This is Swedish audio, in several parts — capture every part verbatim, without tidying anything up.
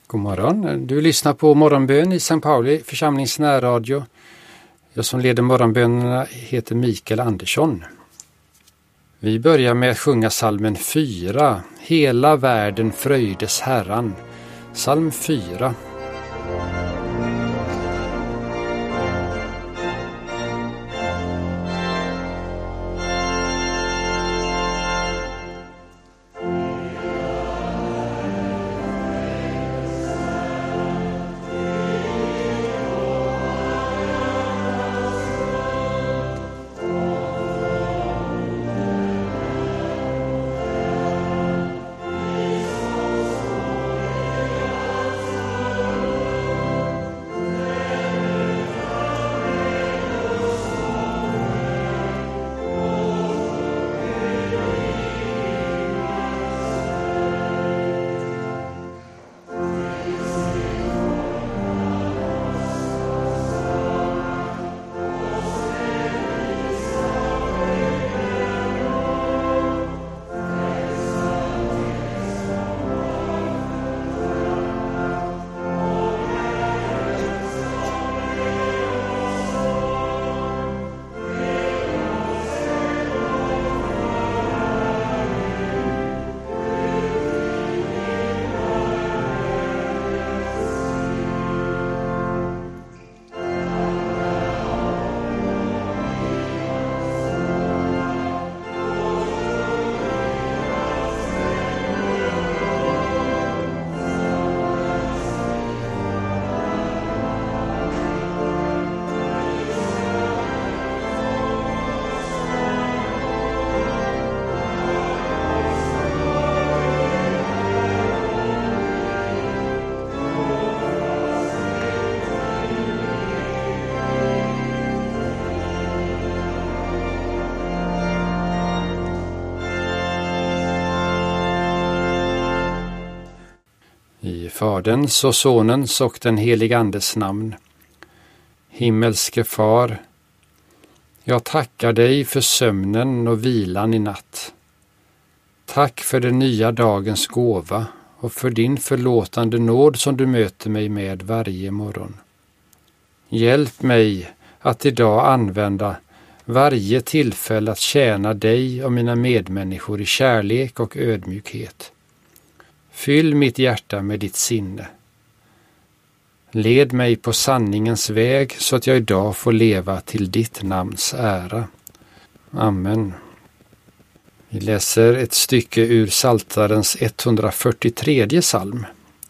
God morgon. Du lyssnar på morgonbön i Sankt Pauli församlings närradio. Jag som leder morgonbönerna heter Mikael Andersson. Vi börjar med att sjunga psalmen fyra. Hela världen fröjdes Herran. Psalm fyra. I Faderns och Sonens och den helige Andes namn. Himmelske Far, jag tackar dig för sömnen och vilan i natt. Tack för den nya dagens gåva och för din förlåtande nåd som du möter mig med varje morgon. Hjälp mig att idag använda varje tillfälle att tjäna dig och mina medmänniskor i kärlek och ödmjukhet. Fyll mitt hjärta med ditt sinne. Led mig på sanningens väg så att jag idag får leva till ditt namns ära. Amen. Vi läser ett stycke ur Psaltarens etthundrafyrtiotredje psalm.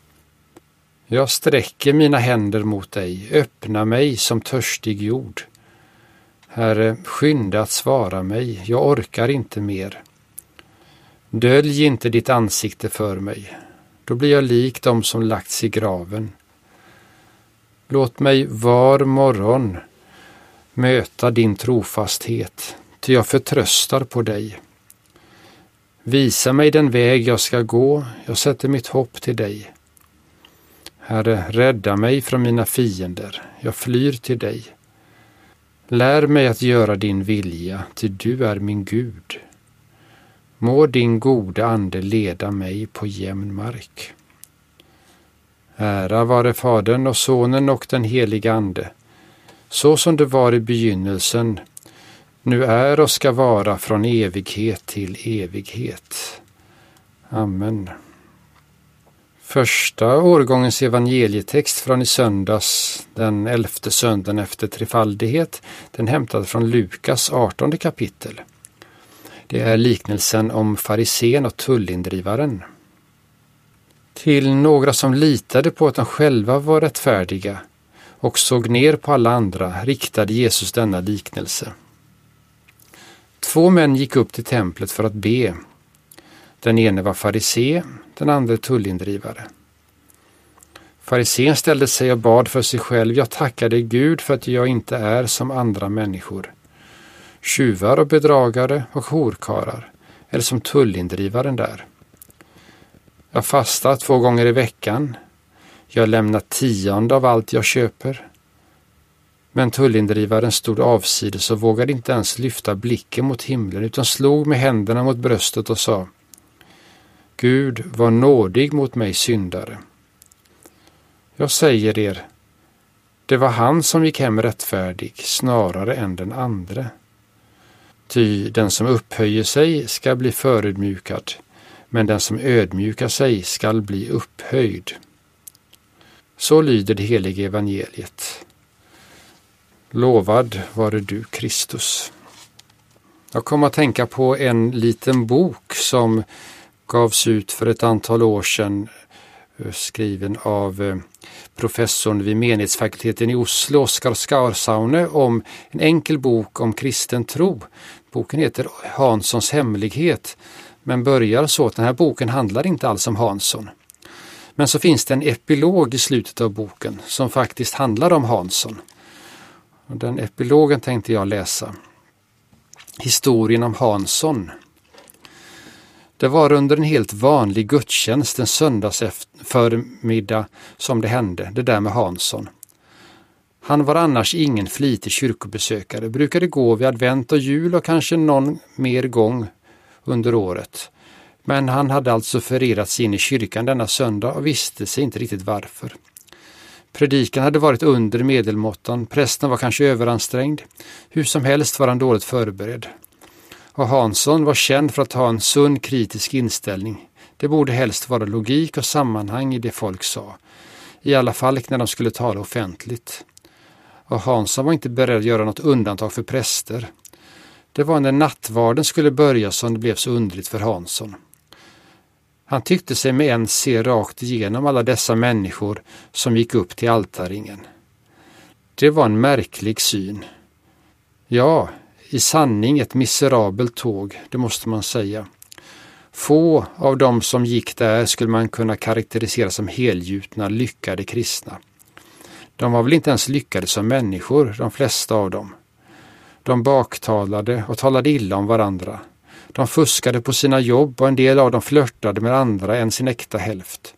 Jag sträcker mina händer mot dig, öppna mig som törstig jord. Herre, skynda att svara mig, jag orkar inte mer. Dölj inte ditt ansikte för mig, då blir jag lik dem som lagts i graven. Låt mig var morgon möta din trofasthet, ty jag förtröstar på dig. Visa mig den väg jag ska gå, jag sätter mitt hopp till dig. Herre, rädda mig från mina fiender, jag flyr till dig. Lär mig att göra din vilja, ty du är min Gud. Må din gode ande leda mig på jämn mark. Ära vare Fadern och Sonen och den helige Ande, så som det var i begynnelsen, nu är och ska vara från evighet till evighet. Amen. Första årgångens evangelietext från i söndags, den elfte söndagen efter trefaldighet, den hämtad från Lukas artonde kapitel. Det är liknelsen om farisén och tullindrivaren. Till några som litade på att de själva var rättfärdiga och såg ner på alla andra riktade Jesus denna liknelse. Två män gick upp till templet för att be. Den ene var farisé, den andra tullindrivare. Farisén ställde sig och bad för sig själv: jag tackar dig Gud för att jag inte är som andra människor, tjuvar och bedragare och horkarar, eller som tullindrivaren där. Jag fastar två gånger i veckan. Jag lämnar tionde av allt jag köper. Men tullindrivaren stod avsides och vågade inte ens lyfta blicken mot himlen, utan slog med händerna mot bröstet och sa: Gud, var nådig mot mig syndare. Jag säger er, det var han som gick hem rättfärdig snarare än den andre. Ty den som upphöjer sig ska bli förödmjukad, men den som ödmjukar sig ska bli upphöjd. Så lyder det heliga evangeliet. Lovad vare du, Kristus. Jag kommer att tänka på en liten bok som gavs ut för ett antal år sedan, skriven av professorn vid menighetsfakulteten i Oslo, Oskar Skarsaune, om en enkel bok om kristen tro. Boken heter Hanssons hemlighet, men börjar så att den här boken handlar inte alls om Hansson. Men så finns det en epilog i slutet av boken som faktiskt handlar om Hansson. Och den epilogen tänkte jag läsa. Historien om Hansson. Det var under en helt vanlig gudstjänst en söndags förmiddag som det hände, det där med Hansson. Han var annars ingen flitig kyrkobesökare, brukade gå vid advent och jul och kanske någon mer gång under året. Men han hade alltså förirats in i kyrkan denna söndag och visste sig inte riktigt varför. Predikan hade varit under medelmåttan, prästen var kanske överansträngd. Hur som helst var han dåligt förberedd. Och Hansson var känd för att ha en sund kritisk inställning. Det borde helst vara logik och sammanhang i det folk sa. I alla fall när de skulle tala offentligt. Och Hansson var inte beredd att göra något undantag för präster. Det var när nattvarden skulle börja som det blev så underligt för Hansson. Han tyckte sig med en se rakt igenom alla dessa människor som gick upp till altaringen. Det var en märklig syn. Ja, i sanning ett miserabelt tåg, det måste man säga. Få av dem som gick där skulle man kunna karaktärisera som helgjutna, lyckade kristna. De var väl inte ens lyckade som människor, de flesta av dem. De baktalade och talade illa om varandra. De fuskade på sina jobb och en del av dem flörtade med andra än sin äkta hälft.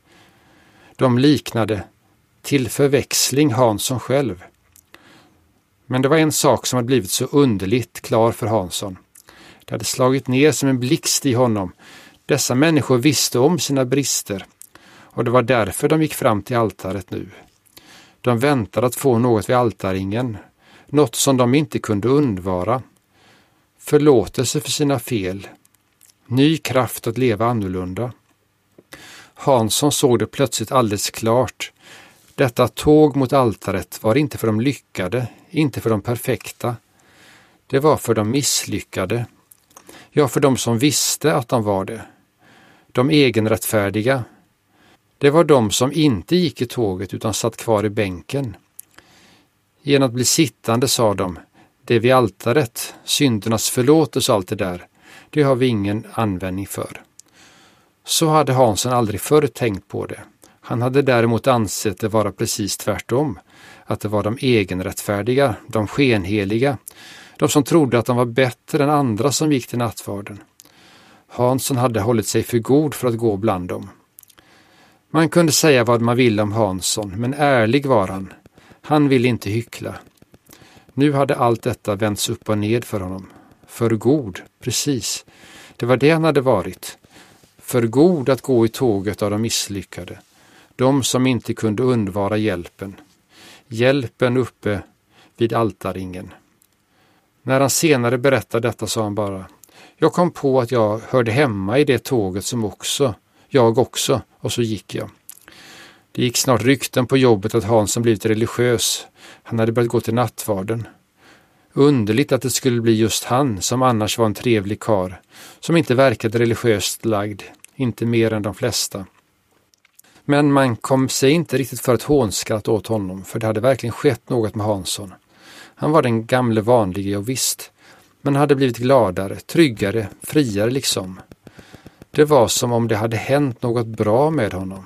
De liknade till förväxling Hansson själv. Men det var en sak som hade blivit så underligt klar för Hansson. Det hade slagit ner som en blixt i honom. Dessa människor visste om sina brister och det var därför de gick fram till altaret nu. De väntade att få något vid altaringen, något som de inte kunde undvara. Förlåtelse för sina fel, ny kraft att leva annorlunda. Hansson såg det plötsligt alldeles klart. Detta tåg mot altaret var inte för de lyckade, inte för de perfekta. Det var för de misslyckade. Ja, för de som visste att de var det. De egenrättfärdiga. Det var de som inte gick i tåget utan satt kvar i bänken. Genom att bli sittande sa de, det är vid altaret, syndernas förlåtelse och allt det där, det har vi ingen användning för. Så hade Hansson aldrig förr tänkt på det. Han hade däremot ansett det vara precis tvärtom, att det var de egenrättfärdiga, de skenheliga, de som trodde att de var bättre än andra som gick till nattvarden. Hansson hade hållit sig för god för att gå bland dem. Man kunde säga vad man ville om Hansson, men ärlig var han. Han ville inte hyckla. Nu hade allt detta vänts upp och ned för honom. För god, precis. Det var det han hade varit. För god att gå i tåget av de misslyckade. De som inte kunde undvara hjälpen. Hjälpen uppe vid altaringen. När han senare berättade detta sa han bara, jag kom på att jag hörde hemma i det tåget som också, jag också, och så gick jag. Det gick snart rykten på jobbet att Hansson blivit religiös. Han hade börjat gå till nattvarden. Underligt att det skulle bli just han som annars var en trevlig karl, som inte verkade religiöst lagd, inte mer än de flesta. Men man kom sig inte riktigt för ett hånskratt åt honom, för det hade verkligen skett något med Hansson. Han var den gamle vanlige och visst, men hade blivit gladare, tryggare, friare liksom. Det var som om det hade hänt något bra med honom.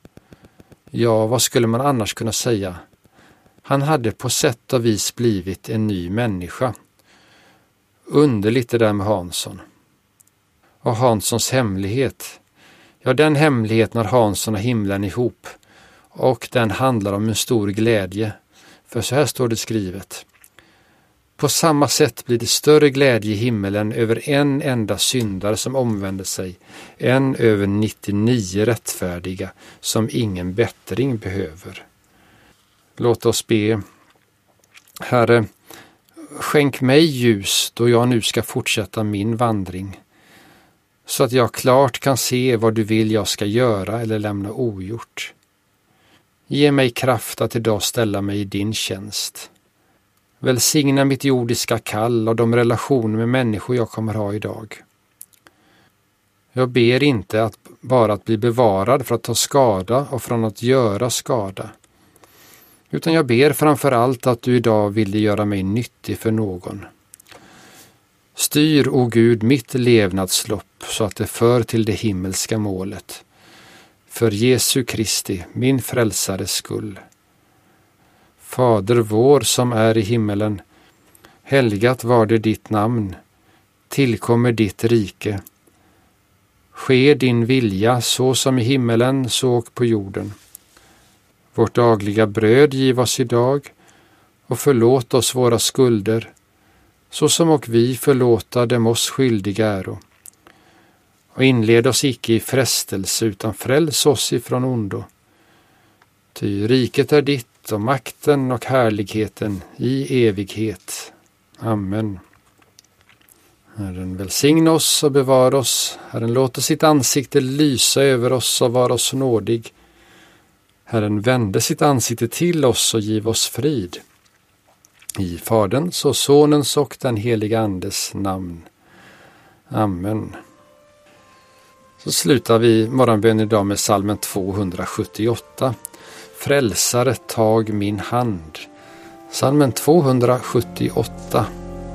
Ja, vad skulle man annars kunna säga? Han hade på sätt och vis blivit en ny människa. Underligt det där med Hansson. Och Hanssons hemlighet. Ja, den hemligheten har Hansson och himlen ihop. Och den handlar om en stor glädje. För så här står det skrivet. På samma sätt blir det större glädje i himmelen över en enda syndare som omvänder sig än över nittionio rättfärdiga som ingen bättring behöver. Låt oss be. Herre, skänk mig ljus då jag nu ska fortsätta min vandring, så att jag klart kan se vad du vill jag ska göra eller lämna ogjort. Ge mig kraft att idag ställa mig i din tjänst. Välsigna mitt jordiska kall och de relationer med människor jag kommer ha idag. Jag ber inte att bara att bli bevarad för att ta skada och från att göra skada, utan jag ber framför allt att du idag vill göra mig nyttig för någon. Styr, o Gud, mitt levnadslopp så att det för till det himmelska målet. För Jesu Kristi, min frälsares skull. Fader vår som är i himmelen, helgat var det ditt namn, tillkommer ditt rike. Ske din vilja så som i himmelen så och på jorden. Vårt dagliga bröd giv oss idag och förlåt oss våra skulder, så som och vi förlåta dem oss skyldiga äro. Och inled oss icke i frestelse utan fräls oss ifrån ondo. Ty riket är ditt och makten och härligheten i evighet. Amen. Herren välsigna oss och bevara oss. Herren låter sitt ansikte lysa över oss och vara oss nådig. Herren vände sitt ansikte till oss och giv oss frid. I Faderns och Sonens och den heliga Andes namn. Amen. Så slutar vi morgonbön idag med psalmen tvåhundrasjuttioåtta. Frälsare, tag min hand. Psalmen tvåhundrasjuttioåtta.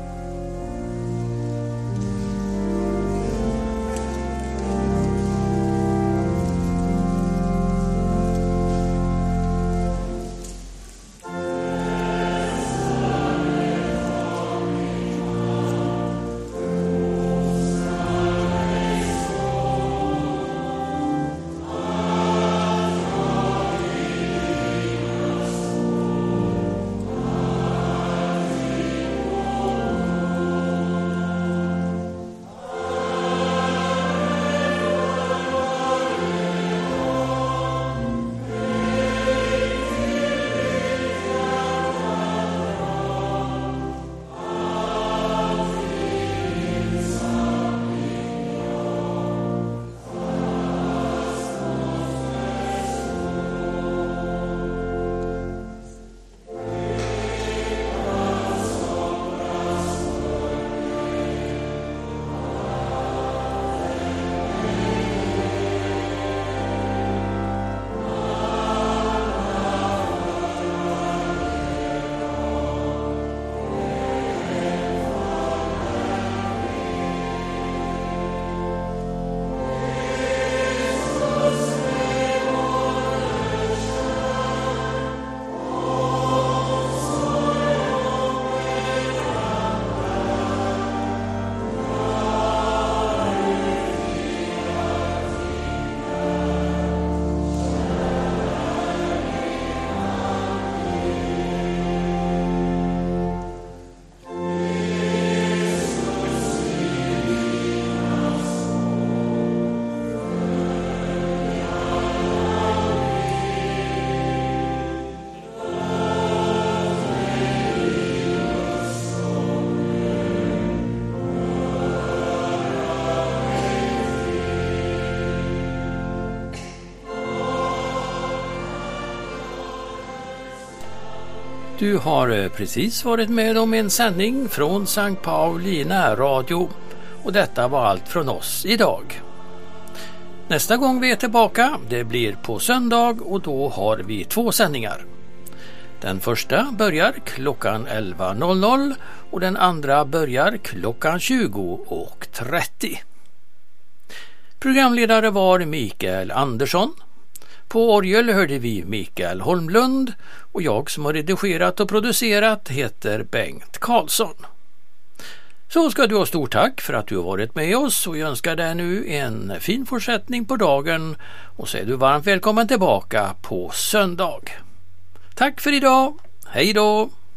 Du har precis varit med om en sändning från Sankt Pauli närradio och detta var allt från oss idag. Nästa gång vi är tillbaka, det blir på söndag och då har vi två sändningar. Den första börjar klockan elva och den andra börjar klockan tjugo och trettio. Programledare var Mikael Andersson. På orgel hörde vi Mikael Holmlund och jag som har redigerat och producerat heter Bengt Karlsson. Så ska du ha stort tack för att du har varit med oss och jag önskar dig nu en fin fortsättning på dagen och så är du varmt välkommen tillbaka på söndag. Tack för idag, hej då!